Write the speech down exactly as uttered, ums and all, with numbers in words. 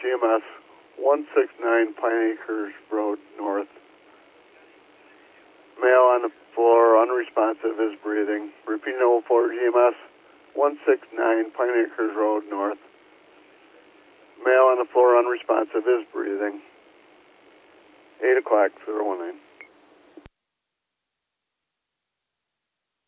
G M S, one six nine Pine Acres Road North. Male on the floor, unresponsive, is breathing. Repeating oh four G M S, one six nine Pine Acres Road North. Male on the floor, unresponsive, is breathing. eight o'clock, zero one nine.